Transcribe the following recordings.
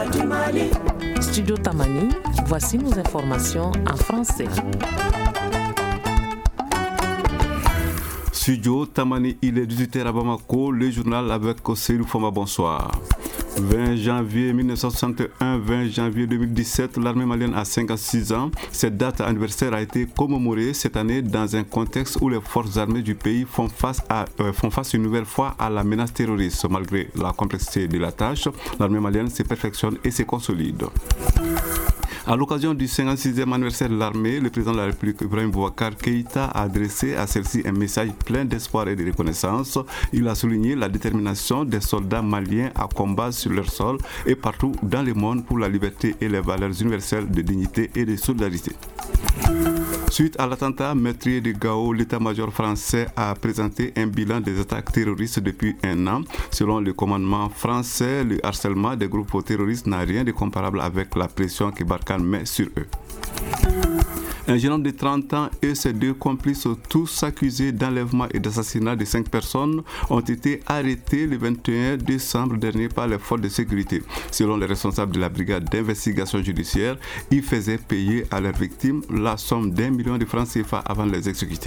du Mali. Studio Tamani, voici nos informations en français. Studio Tamani, il est 18h à Bamako, le journal avec Seydou Foma, bonsoir. 20 janvier 1961, 20 janvier 2017, l'armée malienne a 56 ans. Cette date anniversaire a été commémorée cette année dans un contexte où les forces armées du pays font face une nouvelle fois à la menace terroriste. Malgré la complexité de la tâche, l'armée malienne se perfectionne et se consolide. À l'occasion du 56e anniversaire de l'armée, le président de la République, Ibrahim Boubacar Keïta, a adressé à celle-ci un message plein d'espoir et de reconnaissance. Il a souligné la détermination des soldats maliens à combattre sur leur sol et partout dans le monde pour la liberté et les valeurs universelles de dignité et de solidarité. Suite à l'attentat meurtrier de Gao, l'état-major français a présenté un bilan des attaques terroristes depuis un an. Selon le commandement français, le harcèlement des groupes terroristes n'a rien de comparable avec la pression que Barkhane met sur eux. Un jeune homme de 30 ans et ses deux complices, tous accusés d'enlèvement et d'assassinat de 5 personnes, ont été arrêtés le 21 décembre dernier par les forces de sécurité. Selon les responsables de la brigade d'investigation judiciaire, ils faisaient payer à leurs victimes la somme d'1 million de francs CFA avant de les exécuter.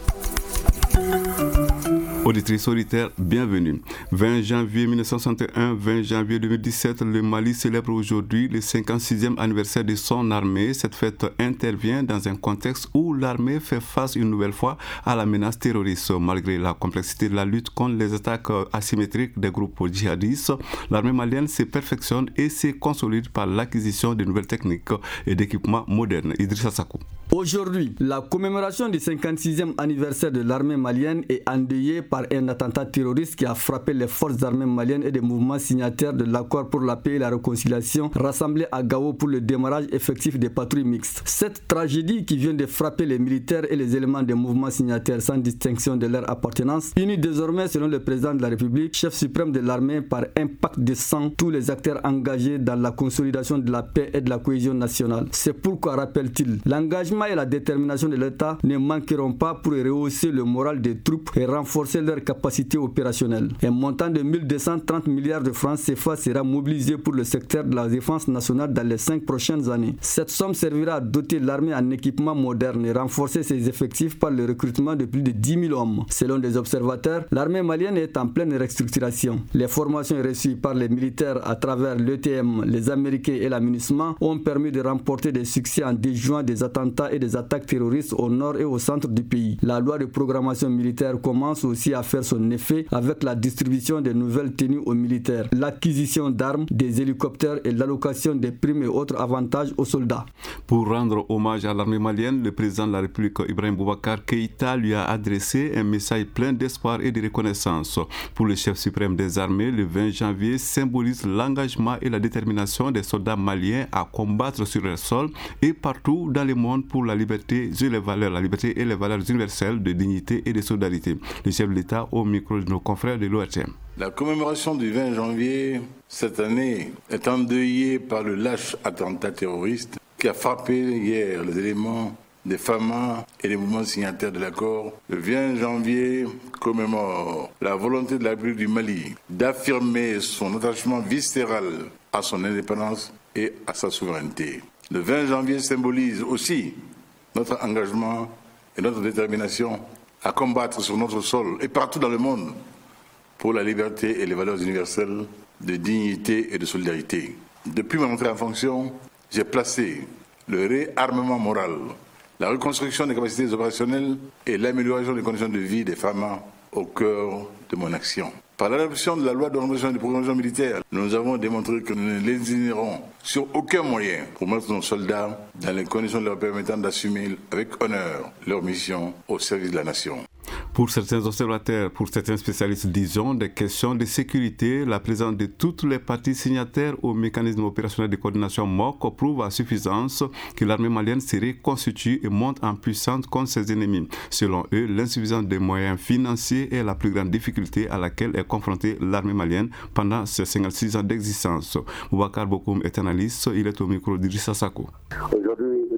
Auditrice solitaire, bienvenue. 20 janvier 1961, 20 janvier 2017, le Mali célèbre aujourd'hui le 56e anniversaire de son armée. Cette fête intervient dans un contexte où l'armée fait face une nouvelle fois à la menace terroriste. Malgré la complexité de la lutte contre les attaques asymétriques des groupes djihadistes, l'armée malienne se perfectionne et se consolide par l'acquisition de nouvelles techniques et d'équipements modernes. Idrissa Sakou. Aujourd'hui, la commémoration du 56e anniversaire de l'armée malienne est endeuillée par un attentat terroriste qui a frappé les forces armées maliennes et des mouvements signataires de l'accord pour la paix et la réconciliation rassemblés à Gao pour le démarrage effectif des patrouilles mixtes. Cette tragédie qui vient de frapper les militaires et les éléments des mouvements signataires sans distinction de leur appartenance unit désormais, selon le président de la République, chef suprême de l'armée, par un pacte de sang tous les acteurs engagés dans la consolidation de la paix et de la cohésion nationale. C'est pourquoi, rappelle-t-il, l'engagement et la détermination de l'État ne manqueront pas pour rehausser le moral des troupes et renforcer leur capacité opérationnelle. Un montant de 1230 milliards de francs CFA sera mobilisé pour le secteur de la défense nationale dans les 5 prochaines années. Cette somme servira à doter l'armée en équipement moderne et renforcer ses effectifs par le recrutement de plus de 10 000 hommes. Selon des observateurs, l'armée malienne est en pleine restructuration. Les formations reçues par les militaires à travers l'ETM, les Américains et l'amunissement ont permis de remporter des succès en déjouant des attentats et des attaques terroristes au nord et au centre du pays. La loi de programmation militaire commence aussi à faire son effet avec la distribution des nouvelles tenues aux militaires, l'acquisition d'armes, des hélicoptères et l'allocation des primes et autres avantages aux soldats. Pour rendre hommage à l'armée malienne, le président de la République, Ibrahim Boubacar Keïta, lui a adressé un message plein d'espoir et de reconnaissance. Pour le chef suprême des armées, le 20 janvier symbolise l'engagement et la détermination des soldats maliens à combattre sur leur sol et partout dans le monde pour la liberté et les valeurs universelles de dignité et de solidarité. Le chef de l'État au micro de nos confrères de l'ORTM. La commémoration du 20 janvier cette année est endeuillée par le lâche attentat terroriste qui a frappé hier les éléments des FAMA et les mouvements signataires de l'accord. Le 20 janvier commémore la volonté de la République du Mali d'affirmer son attachement viscéral à son indépendance et à sa souveraineté. Le 20 janvier symbolise aussi notre engagement et notre détermination à combattre sur notre sol et partout dans le monde pour la liberté et les valeurs universelles de dignité et de solidarité. Depuis mon entrée en fonction, j'ai placé le réarmement moral, la reconstruction des capacités opérationnelles et l'amélioration des conditions de vie des femmes au cœur de mon action. Par l'adoption de la loi d'orientation et de programmation militaire, nous avons démontré que nous ne lésinerons sur aucun moyen pour mettre nos soldats dans les conditions leur permettant d'assumer avec honneur leur mission au service de la nation. Pour certains observateurs, pour certains spécialistes, disons, des questions de sécurité, la présence de toutes les parties signataires au mécanisme opérationnel de coordination MOC prouve à suffisance que l'armée malienne se reconstitue et monte en puissance contre ses ennemis. Selon eux, l'insuffisance des moyens financiers est la plus grande difficulté à laquelle est confrontée l'armée malienne pendant ses 56 ans d'existence. Boubacar Bokoum est analyste, il est au micro d'Idrissa Sakou. Aujourd'hui, le Mali est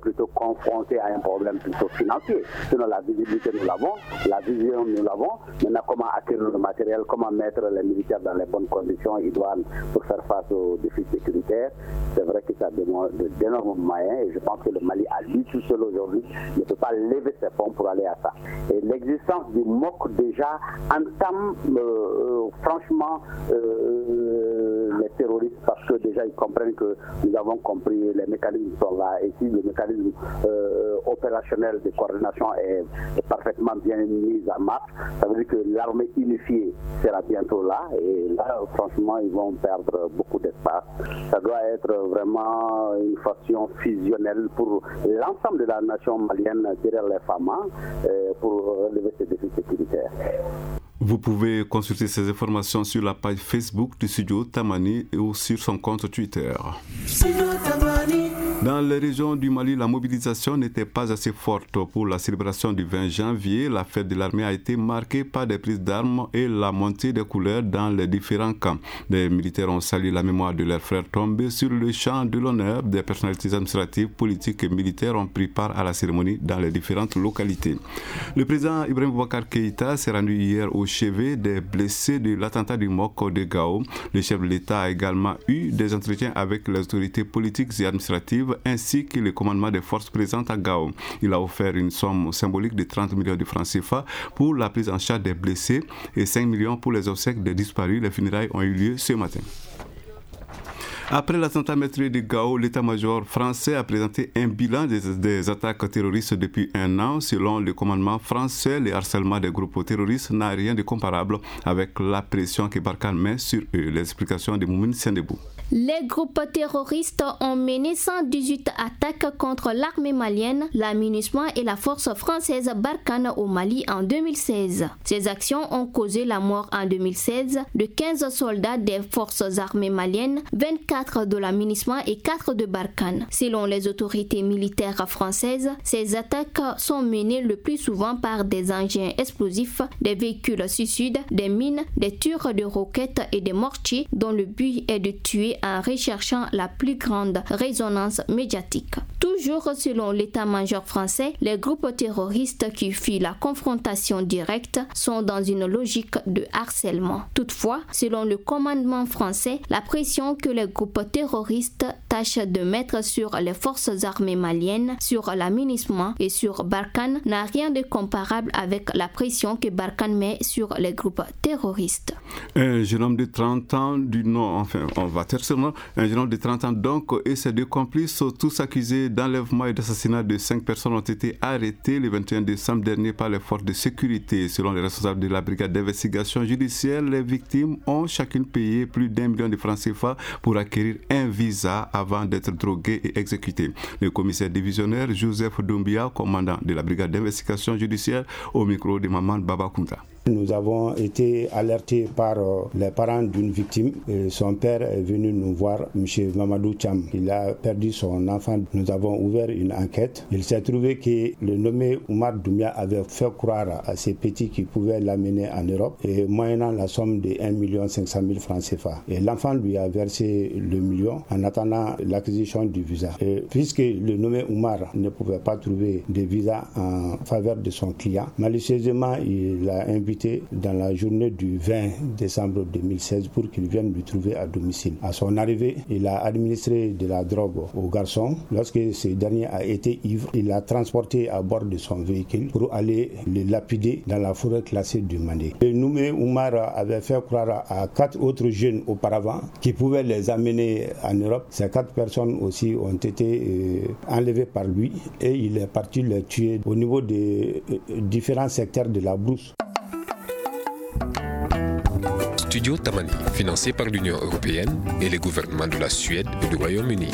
plutôt confronté à un problème plutôt financier. Sinon, la visibilité, nous l'avons, la vision, nous l'avons. Maintenant, comment acquérir le matériel, comment mettre les militaires dans les bonnes conditions idoines pour faire face aux défis sécuritaires. C'est vrai que ça demande d'énormes moyens et je pense que le Mali, à lui tout seul aujourd'hui, ne peut pas lever ses fonds pour aller à ça. Et l'existence du MOC déjà entame franchement les terroristes parce que déjà ils comprennent que nous avons compris, les mécanismes sont là et si le mécanisme opérationnel de coordination est parfaitement bien mis en marche, ça veut dire que l'armée unifiée sera bientôt là et là franchement ils vont perdre beaucoup d'espace. Ça doit être vraiment une façon fusionnelle pour l'ensemble de la nation malienne derrière les femmes pour relever ces défis sécuritaires. Vous pouvez consulter ces informations sur la page Facebook du studio Tamani ou sur son compte Twitter. Dans les régions du Mali, la mobilisation n'était pas assez forte pour la célébration du 20 janvier. La fête de l'armée a été marquée par des prises d'armes et la montée des couleurs dans les différents camps. Les militaires ont salué la mémoire de leurs frères tombés sur le champ de l'honneur. Des personnalités administratives, politiques et militaires ont pris part à la cérémonie dans les différentes localités. Le président Ibrahim Boubacar Keïta s'est rendu hier au chevet des blessés de l'attentat du MOC de Gao. Le chef de l'État a également eu des entretiens avec les autorités politiques et administratives ainsi que le commandement des forces présentes à Gao. Il a offert une somme symbolique de 30 millions de francs CFA pour la prise en charge des blessés et 5 millions pour les obsèques des disparus. Les funérailles ont eu lieu ce matin. Après l'attentat meurtrier de Gao, l'état-major français a présenté un bilan des attaques terroristes depuis un an. Selon le commandement français, le harcèlement des groupes terroristes n'a rien de comparable avec la pression que Barkhane met sur eux. Les explications de Moumouni Sendebou. Les groupes terroristes ont mené 118 attaques contre l'armée malienne, la MINUSMA et la force française Barkhane au Mali en 2016. Ces actions ont causé la mort en 2016 de 15 soldats des forces armées maliennes, 24 de la MINUSMA et 4 de Barkhane. Selon les autorités militaires françaises, ces attaques sont menées le plus souvent par des engins explosifs, des véhicules suicides, des mines, des tirs de roquettes et des mortiers dont le but est de tuer en recherchant la plus grande résonance médiatique. Toujours selon l'état-major français, les groupes terroristes qui fuient la confrontation directe sont dans une logique de harcèlement. Toutefois, selon le commandement français, la pression que les groupes terroristes tâchent de mettre sur les forces armées maliennes, sur la MINUSMA et sur Barkhane n'a rien de comparable avec la pression que Barkhane met sur les groupes terroristes. Un jeune homme de 30 ans un jeune homme de 30 ans donc et ses deux complices, tous accusés d'enlèvement et d'assassinat de 5 personnes, ont été arrêtés le 21 décembre dernier par les forces de sécurité. Selon les responsables de la brigade d'investigation judiciaire, les victimes ont chacune payé plus d'1 million de francs CFA pour acquérir un visa avant d'être drogués et exécutés. Le commissaire divisionnaire Joseph Doumbia, commandant de la brigade d'investigation judiciaire, au micro de Maman Babakounta. Nous avons été alertés par les parents d'une victime. Son père est venu nous voir, M. Mamadou Cham. Il a perdu son enfant. Nous avons ouvert une enquête. Il s'est trouvé que le nommé Oumar Doumbia avait fait croire à ses petits qu'il pouvait l'amener en Europe, et moyennant la somme de 1 500 000 francs CFA. Et l'enfant lui a versé le million en attendant l'acquisition du visa. Et puisque le nommé Oumar ne pouvait pas trouver de visa en faveur de son client, malicieusement, il a invité dans la journée du 20 décembre 2016 pour qu'il vienne lui trouver à domicile. À son arrivée, il a administré de la drogue au garçon. Lorsque ce dernier a été ivre, il l'a transporté à bord de son véhicule pour aller le lapider dans la forêt classée du Mandé. Le nommé Oumar avait fait croire à 4 autres jeunes auparavant qui pouvaient les amener en Europe. Ces 4 personnes aussi ont été enlevées par lui et il est parti les tuer au niveau des différents secteurs de la brousse. Studio Tamani, financé par l'Union européenne et les gouvernements de la Suède et du Royaume-Uni.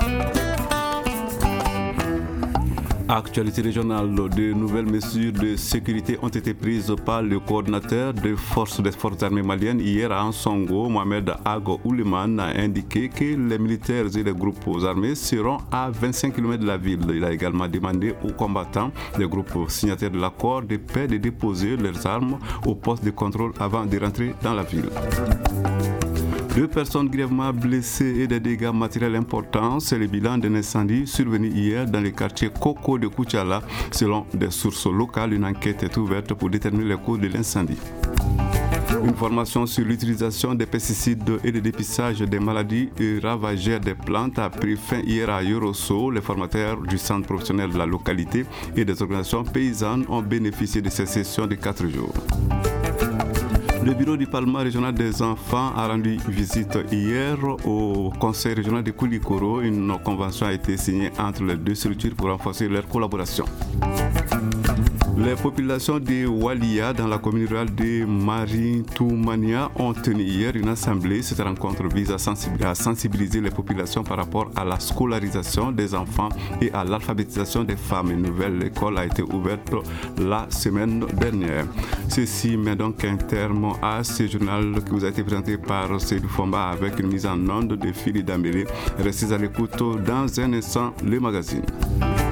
Actualité régionale, de nouvelles mesures de sécurité ont été prises par le coordinateur des forces armées maliennes hier à Ansongo. Mohamed Ago Ouliman a indiqué que les militaires et les groupes armés seront à 25 km de la ville. Il a également demandé aux combattants des groupes signataires de l'accord de paix de déposer leurs armes au poste de contrôle avant de rentrer dans la ville. 2 personnes grièvement blessées et des dégâts matériels importants. C'est le bilan d'un incendie survenu hier dans le quartier Koko de Koutiala. Selon des sources locales, une enquête est ouverte pour déterminer les causes de l'incendie. Une formation sur l'utilisation des pesticides et le dépistage des maladies ravagères des plantes a pris fin hier à Yorosso. Les formateurs du centre professionnel de la localité et des organisations paysannes ont bénéficié de ces sessions de 4 jours. Le bureau du Parlement régional des enfants a rendu visite hier au conseil régional de Koulikoro. Une convention a été signée entre les 2 structures pour renforcer leur collaboration. Les populations de Walia dans la commune rurale de Maritoumania ont tenu hier une assemblée. Cette rencontre vise à sensibiliser les populations par rapport à la scolarisation des enfants et à l'alphabétisation des femmes. Une nouvelle école a été ouverte la semaine dernière. Ceci met donc un terme à ce journal qui vous a été présenté par Seydou Fomba avec une mise en onde de Philippe Dambélé. Restez à l'écoute dans un instant, le magazine.